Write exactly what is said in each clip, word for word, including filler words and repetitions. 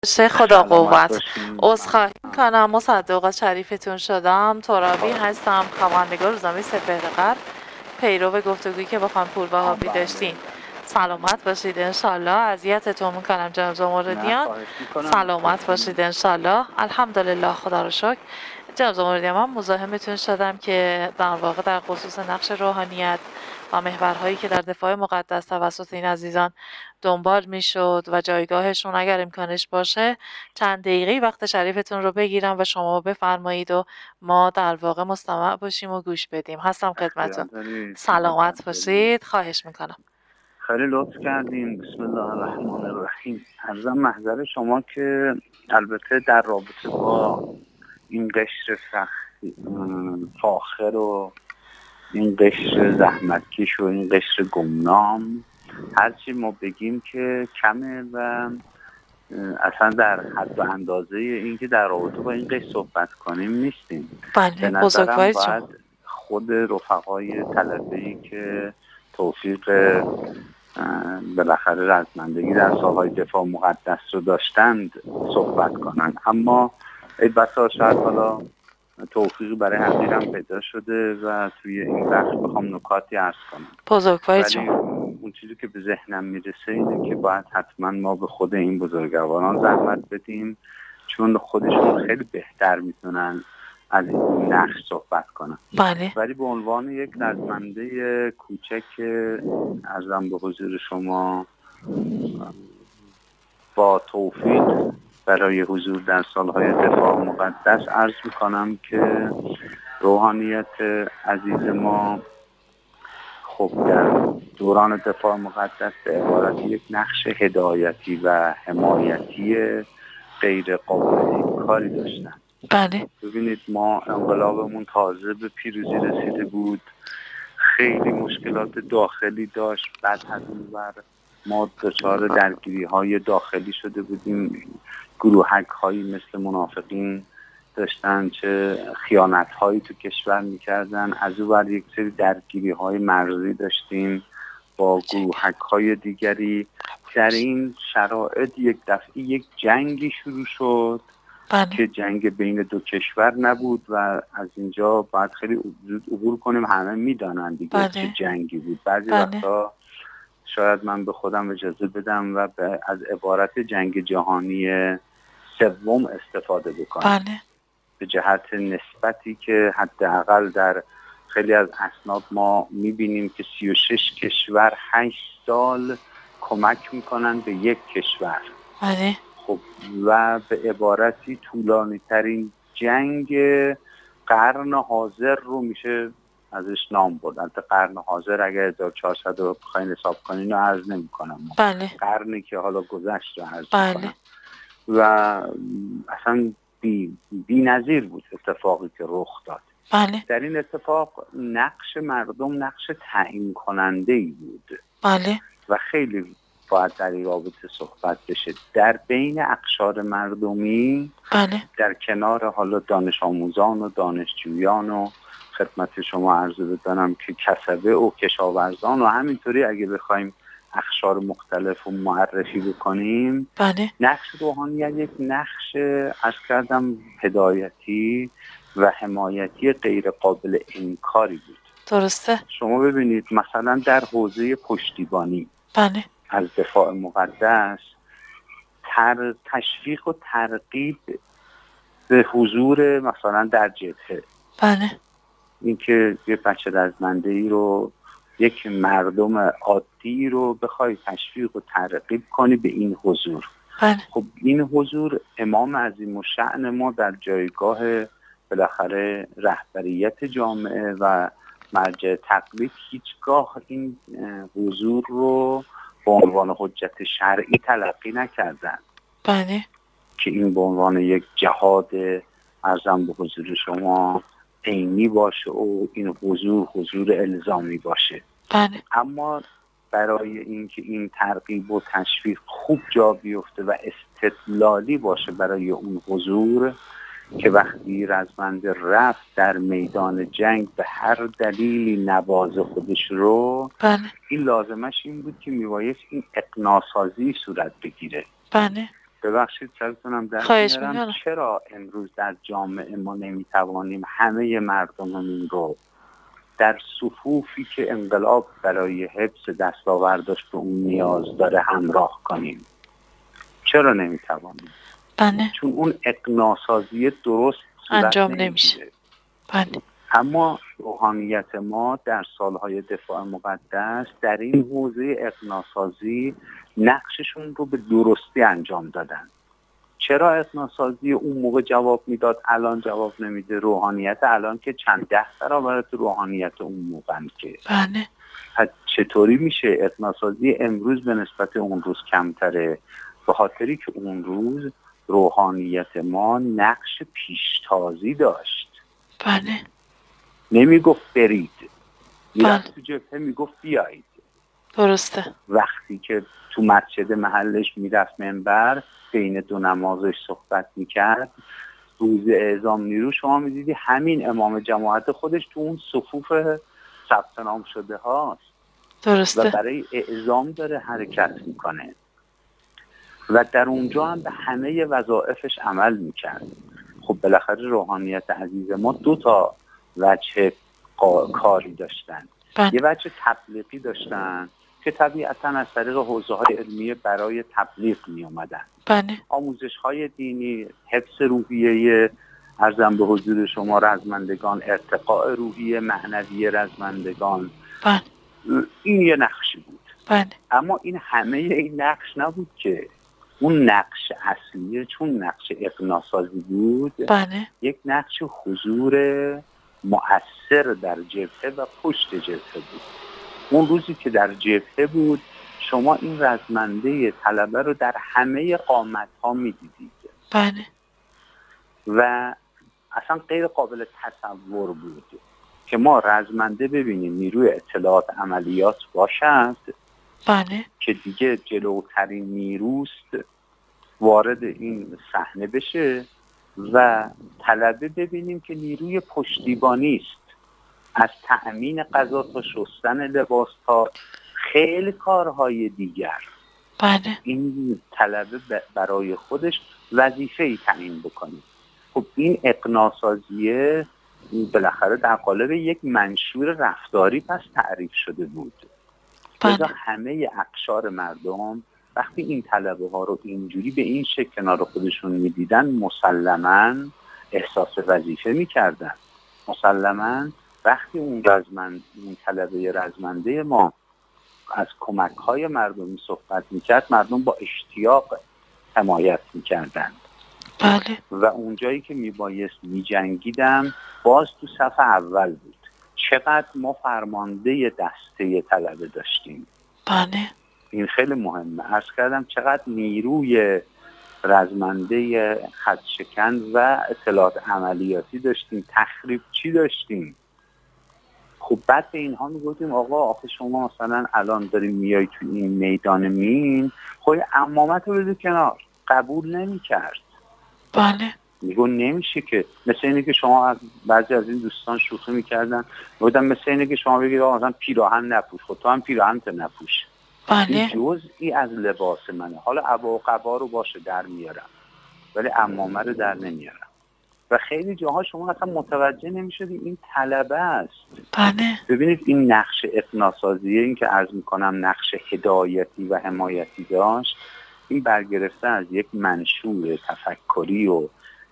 خدا سلامت قوت. باشین. عذرخواهی میکنم مصدق از شریفتون شدم. ترابی هستم، خبرنگار روزنامه سپهر غرب، پیرو گفتگویی که با خانم پوربهاری بله داشتین. بله. سلامت باشید انشالله. اذیتتون میکنم جناب نه زمردیان. خواهش میکنم. سلامت باشید انشالله. الحمدلله، خدا رو شکر. جناب زمردیان، من مزاحمتون شدم که در واقع در خصوص نقش روحانیت و محورهایی که در دفاع مقدس توسط این عزیزان دنبال میشد و جایگاهشون اگر امکانش باشه چند دقیقه وقت شریفتون رو بگیرم و شما بفرمایید و ما در واقع مستمع باشیم و گوش بدیم. هستم اختیار خدمتون. دارید. سلامت تفضلی. باشید، خواهش میکنم. خیلی لطف کردیم. بسم الله الرحمن الرحیم. عرضم محضر شما که البته در رابطه با این قشر سخت فاخر و این قشر زحمتکش و این قشر گمنام هرچی ما بگیم که کمه و اصلا در حد و اندازه این که در رابطه با این قشر صحبت کنیم نیستیم. بله، به نظرم باید خود رفقای طلبه‌ای که توفیق بالاخره رزمندگی در سالهای دفاع مقدس رو داشتند صحبت کنند، اما ای بسا شاید حالا توفیقی برای حقیرم پیدا شده و توی این وقت بخوام نکاتی عرض کنم. ولی اون چیزی که به ذهنم میرسه اینه که باید حتما ما به خود این بزرگواران زحمت بدیم، چون خودشون خیلی بهتر میتونن از این نقش صحبت کنن. بله. ولی به عنوان یک رزمنده کوچک ارزم به حضور شما با توفیق برای حضور در سالهای دفاع مقدس عرض میکنم که روحانیت عزیز ما خب در دوران دفاع مقدس به عبارت یک نقش هدایتی و حمایتی غیر قابل انکاری داشتن. بله. ببینید ما انقلابمون تازه به پیروزی رسیده بود، خیلی مشکلات داخلی داشت، بعد از اون ور ما دچار درگیری های داخلی شده بودیم، گروهک هایی مثل منافقین داشتن چه خیانت هایی تو کشور میکردن، از اون ور یک سری درگیری های مرزی داشتیم با گروهک های دیگری. در این شرایط یک دفعه یک جنگی شروع شد. بله. که جنگ بین دو کشور نبود و از اینجا باید خیلی زود عبور کنیم، همه میدانند دیگه. بله. چه جنگی بود. بعضی بله. وقتا شاید من به خودم اجازه بدم و از عبارت جنگ جهانی سوم استفاده بکنم. بله. به جهت نسبتی که حداقل در خیلی از اسناد ما میبینیم که سی و شش کشور هشت سال کمک میکنن به یک کشور. بله. خب و به عبارتی طولانی ترین جنگ قرن حاضر رو میشه ازش نام برد. البته قرن حاضر اگر هزار و چهارصد رو بخواین حساب کنین رو عرض نمی کنم. بله. قرنی که حالا گذشت رو عرض بله. میکنم و اصلا بی, بی نظیر بود اتفاقی که رخ داد. بله. در این اتفاق نقش مردم نقش تعیین کننده ای بود. بله. و خیلی باید در این رابطه صحبت بشه. در بین اقشار مردمی بله. در کنار حالا دانش آموزان و دانشجویان و خدمت شما عرض بدانم که کسبه و کشاورزان و همینطوری اگه بخوایم اقشار مختلف رو معرفی بکنیم، بله. نقش روحانیت یک نقش عرض کردم هدایتی و حمایتی غیر قابل انکاری بود. درسته. شما ببینید مثلا در حوزه پشتیبانی بله. از دفاع مقدس تر تشویق و ترغیب به حضور مثلا در جبهه، بله. اینکه یه بچه رزمنده‌ای رو یک مردم عادی رو بخوای تشویق و ترغیب کنی به این حضور. بله. خب این حضور امام عظیم الشأن ما در جایگاه بالاخره رهبریت جامعه و مرجع تقلید هیچگاه این حضور رو به عنوان حجت شرعی تلقی نکردن. بله. که این به عنوان یک جهاد ارزم به حضور شما عینی باشه و این حضور حضور الزامی باشه. بله. اما برای اینکه این ترغیب و تشویق خوب جا بیفته و استدلالی باشه برای اون حضور، که وقتی رزمنده رفت در میدان جنگ به هر دلیلی نواز خودش رو، بله. این لازمش این بود که میبایست این اقناع سازی صورت بگیره. بله. ببخشید سرتونم در خواهش میارم، میکنم. چرا امروز در جامعه ما نمیتوانیم همه مردممون رو در صفوفی که انقلاب برای حفظ دستاوردش به اون نیاز داره همراه کنیم؟ چرا نمیتوانیم؟ بله. چون اون اقناع‌سازی درست انجام نمیشه. بله. اما روحانیت ما در سالهای دفاع مقدس در این حوزه اقناع‌سازی نقششون رو به درستی انجام دادن. چرا اقناع‌سازی اون موقع جواب میداد الان جواب نمیده؟ روحانیت الان که چند ده برابر روحانیت اون موقع که. بله. پس چطوری میشه اقناع‌سازی امروز به نسبت اون روز کمتره؟ به خاطری که اون روز روحانیت ما نقش پیشتازی داشت. بله. نمیگفت برید، بله. میرفت تو جبهه میگفت بیایید. درسته. وقتی که تو مسجد محلش میرفت منبر بین دو نمازش صحبت میکرد، روز اعزام نیرو شما میدیدی همین امام جماعت خودش تو اون صفوف ثبت نام شده هاست. درسته. و برای اعزام داره حرکت میکنه و در اونجا هم به همه وظایفش عمل میکرد. خب بالاخره روحانیت عزیز ما دو تا وجه کاری داشتن. بله. یه وجه تبلیغی داشتن که طبیعتاً از طریق حوزه‌های علمیه برای تبلیغ می اومدن. بله. آموزش‌های دینی، حفظ روحیه ارزم به حضور شما رزمندگان، ارتقاء روحیه معنوی رزمندگان. بله. این یه نقشی بود. بله. اما این همه این نقش نبود که. اون نقش اصلیه چون نقش اقناع‌سازی بود. بله. یک نقش حضور مؤثر در جبهه و پشت جبهه بود. اون روزی که در جبهه بود شما این رزمنده طلبه رو در همه قامت‌ها می‌دیدید. بله. و اصلا غیر قابل تصور بود که ما رزمنده ببینیم نیروی اطلاعات عملیات باشد. بله. که دیگه جلوترین نیروست وارد این صحنه بشه و طلبه ببینیم که نیروی پشتیبانی است. از تأمین غذا تا شستن لباس تا خیلی کارهای دیگر. بله. این طلبه برای خودش وظیفه‌ای تعیین بکنه. خب این اقناع‌سازیه بالاخره در قالب یک منشور رفتاری پس تعریف شده بود. لذا همه اقشار مردم وقتی این طلبه ها رو اینجوری به این شکل کنار خودشون میدیدن مسلماً احساس وظیفه میکردن. مسلماً وقتی اون رزمند اون طلبه رزمنده ما از کمک های مردمی صحبت میکرد مردم با اشتیاق حمایت میکردن. بله. و اونجایی که میبایست میجنگیدم باز تو صف اول بود. چقدر ما فرمانده دسته طلبه داشتیم. بله. این خیلی مهمه. عرض کردم چقدر نیروی رزمنده خطشکن و اطلاعات عملیاتی داشتیم. تخریب چی داشتیم. خب بعد به اینها میگفتیم آقا آخه شما مثلا الان داریم میای تو این میدان مین خب عمامت رو بده کنار. قبول نمی کرد. بله. میگو نمیشه که مثل اینه که شما بعضی از این دوستان شوخی میکردن میگفتن مثل اینه که شما بگید آقا مثلا پیراهن نپوش. خب تو هم پیراهنت نپوش. بله. این جزئی از لباس منه. حالا عبا و قبا رو باشه در میارم ولی عمامه رو در نمیارم. و خیلی جاها شما اصلا متوجه نمیشدی این طلبه است. بله. ببینید این نقش اقناع‌سازیه، این که عرض میکنم نقش هدایتی و حمایتی داشت، این برگرفته از یک منشور تفکری و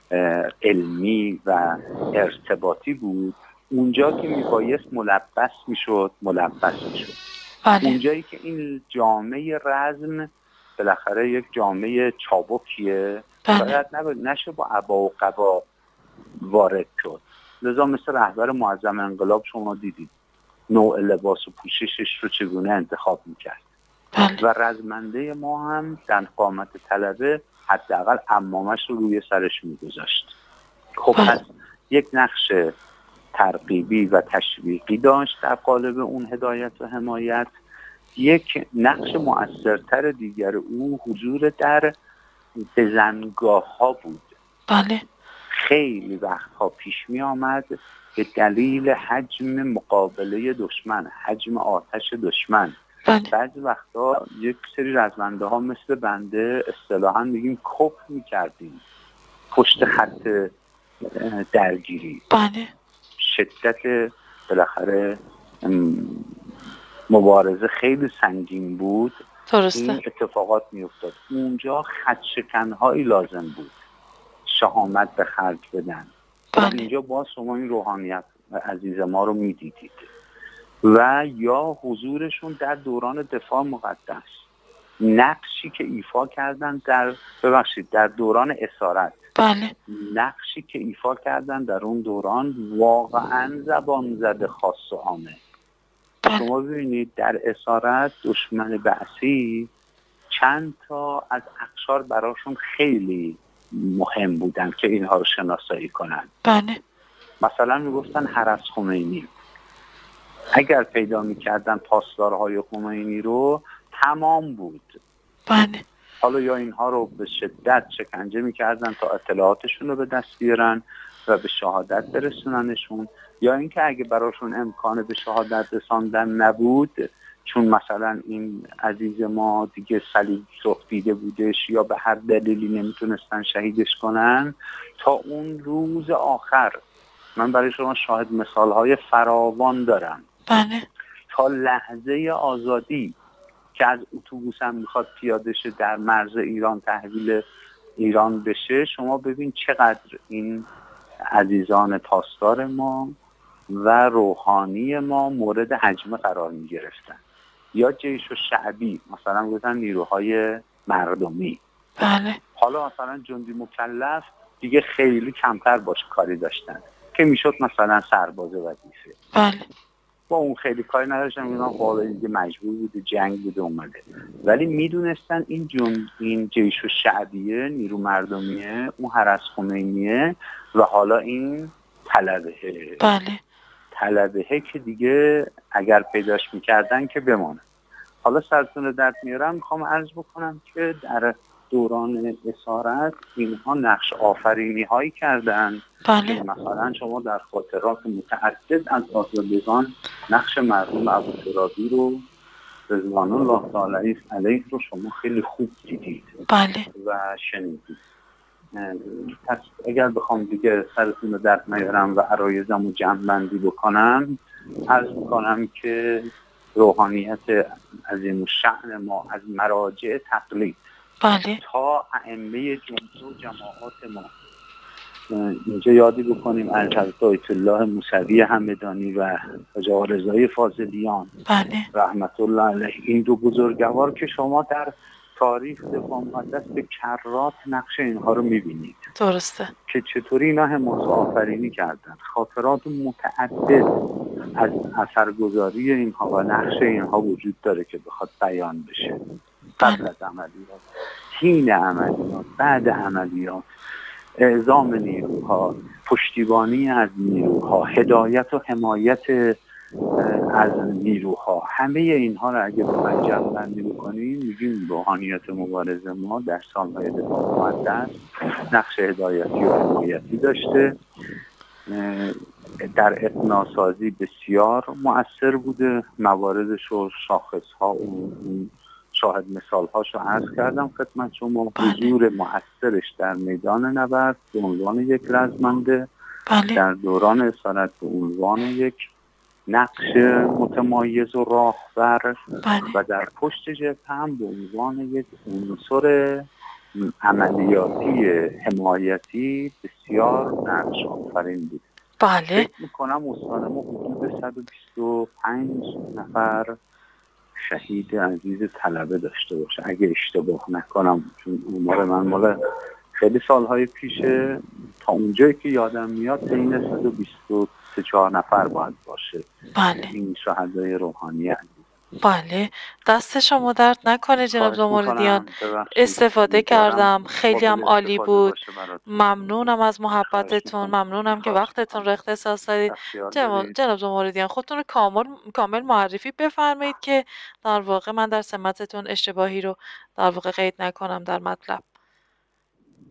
علمی و ارتباطی بود. اونجا که میبایست ملبس میشد ملبس میشد. بله. اونجایی که این جامعه رزم بالاخره یک جامعه چابکیه باید بله. نشه با عبا و قبا وارد شد. لذا مثل رهبر معظم انقلاب شما دیدید نوع لباس و پوششش رو چگونه انتخاب میکرد. بله. و رزمنده ما هم در قامت طلبه حداقل عمامش رو روی سرش میگذاشت. خب پس یک نقش ترغیبی و تشویقی داشت در قالب اون هدایت و حمایت. یک نقش مؤثرتر دیگر او حضور در بزنگاه ها بود. بله. خیلی وقتها پیش می آمد به دلیل حجم مقابله دشمن، حجم آتش دشمن، بله بعضی وقتا یک سری رزمنده ها مثل بنده اصطلاحاً میگیم کپ میکردیم پشت خط درگیری. بله شدت بالاخره مبارزه خیلی سنگین بود، درسته. این اتفاقات میافتاد. اونجا خدشکن‌هایی لازم بود شهامت به خرج بدن. و بله اینجا باز شما این روحانیت عزیز ما رو میدیدید و یا حضورشون در دوران دفاع مقدس، نقشی که ایفا کردن در ببخشید در دوران اسارت، بله نقشی که ایفا کردن در اون دوران واقعا زبان زده خاص و عامه. بله شما ببینید در اسارت دشمن بعثی چند تا از اقشار براشون خیلی مهم بودن که اینها رو شناسایی کنن. بله مثلا میگفتن هرس خمینی، اگر پیدا میکردن پاسدارهای خمینی رو تمام بود. بله حالا یا اینها رو به شدت شکنجه میکردن تا اطلاعاتشون رو به دست بیارن و به شهادت برسوننشون، یا اینکه اگه براشون امکان به شهادت رساندن نبود، چون مثلا این عزیز ما دیگه صلیب سرخ دیده بودش یا به هر دلیلی نمیتونستن شهیدش کنن، تا اون روز آخر، من برای شما شاهد مثالهای فراوان دارم، بله تا لحظه آزادی که از اتوبوس هم میخواد پیاده شه در مرز ایران تحویل ایران بشه، شما ببین چقدر این عزیزان پاسدار ما و روحانی ما مورد هجمه قرار میگرفتن. یا جیش و شعبی، مثلا گفتن نیروهای مردمی. بله حالا مثلا جندی مکلف دیگه خیلی کمتر باش کاری داشتن که میشد مثلا سرباز وظیفه، بله با اون خیلی کاری نداشتن، میدونم خب دیگه مجبور بوده جنگ بوده اومده، ولی میدونستن این جن این جیش و شعبیه، نیرو مردمیه، اون هرس خمینیه و حالا این طلبه بله طلبه که دیگه اگر پیداش میکردن که بمانه. حالا سرتون رو درد میارم، میخوام عرض بکنم که در دوران اسارت اینها نقش آفرینی هایی کردن بله که مثلا شما در خاطرات متعدد از آزادگان نقش مرحوم ابوترابی رو رضوان الله تعالی علیه رو شما خیلی خوب دیدید بله و شنیدید. پس اگر بخوام دیگه سرتون رو درد نیارم و عرایزم رو جمع بندی بکنم، عرض میکنم که روحانیت عظیم الشأن ما از مراجع تقلید بله تا ائمه جمعه و جماعات ما، اینجا یادی بکنیم از حضرت آیت الله موسوی همدانی و حاج آقا رضای فاضلیان بله رحمت الله علیه، این دو بزرگوار که شما در تاریخ دفاع مقدس به کرات نقش اینها رو میبینید درسته که چطوری اینا حماسه آفرینی کردن. خاطرات متعدد از اثرگذاری اینها و نقش اینها وجود داره که بخواد بیان بشه. قبل از عملیات، حین عملیات، بعد عملیات، اعزام نیروها، پشتیبانی از نیروها، هدایت و حمایت از نیروها، همه اینها رو اگه بخوایم جمع بندی بکنیم میگیم روحانیت مبارزه ما در سالهای دفاع مقدس نقش هدایتی و حمایتی داشته، در اقناع‌سازی بسیار مؤثر بوده. مواردش و شاخصها و شاهد مثالهاش رو عرض کردم خدمت شما. حضور مؤثرش در میدان نبرد به عنوان یک رزمنده، بله در دوران اسارت به عنوان یک نقش متمایز و راهبر بله و در پشت جبهه هم به عنوان یک عنصر عملیاتی حمایتی بسیار نقش آفرین بود. بله فکر میکنم استان ما حدود صد و بیست و پنج نفر شهید عزیز طلبه داشته باشه اگه اشتباه نکنم، چون عمر من مال خیلی سالهای پیشه. تا اونجایی که یادم میاد بین صد و بیست و سه چهار نفر باید باشه بله این شهدای روحانی عزیز. بله دست شما درد نکنه جناب خواهش زمردیان، میکنم، ببخشید. استفاده امیدوارم کردم، خیلی هم قابل عالی استفاده بود. باشه براتون. ممنونم از خواهش محبتتون، میکنم. ممنونم که خواهش وقتتون رو میکنم. اختصاص دادید. اختیار جناب دارید. جناب زمردیان خودتون رو کامل کامل معرفی بفرمایید که در واقع من در سمتتون اشتباهی رو در واقع قید نکنم در مطلب.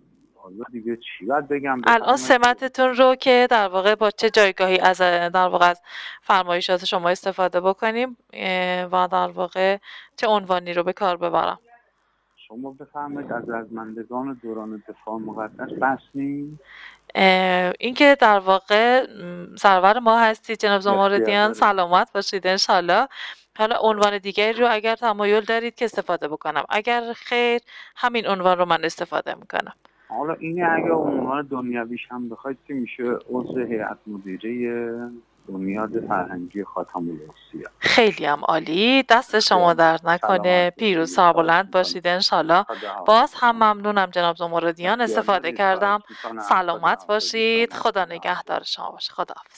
حالا دیگه چی باید بگم؟ الان بفرمایید. سمتتون رو که در واقع با چه جایگاهی از در واقع از فرمایشات شما استفاده بکنیم اه، و در واقع چه عنوانی رو به کار ببرم؟ شما بفرمایید. از رزمندگان دوران دفاع مقدس بس نیست؟ اه، اینکه در واقع م، سرور ما هستید جناب زماردیان، اختیار دارید. سلامت باشید انشالله. حالا عنوان دیگری رو اگر تمایل دارید که استفاده بکنم، اگر خیر همین عنوان رو من استفاده میکنم. حالا اینه اگه عنوان دنیویش هم بخواید که میشه عضو هیئت مدیره بنیاد فرهنگی خاتم الاسیا. خیلی هم عالی، دست شما درد نکنه، سلامت پیروز باشید. سربلند خواهش باشید می‌کنم. انشالله. خدا باز حافظ. هم ممنونم جناب زمردیان، اختیار استفاده دارید. خواهش کردم. می‌کنم. خدا سلامت حافظ. باشید، خدا خدا حافظ. نگهدار شما باشه. خدا حافظ.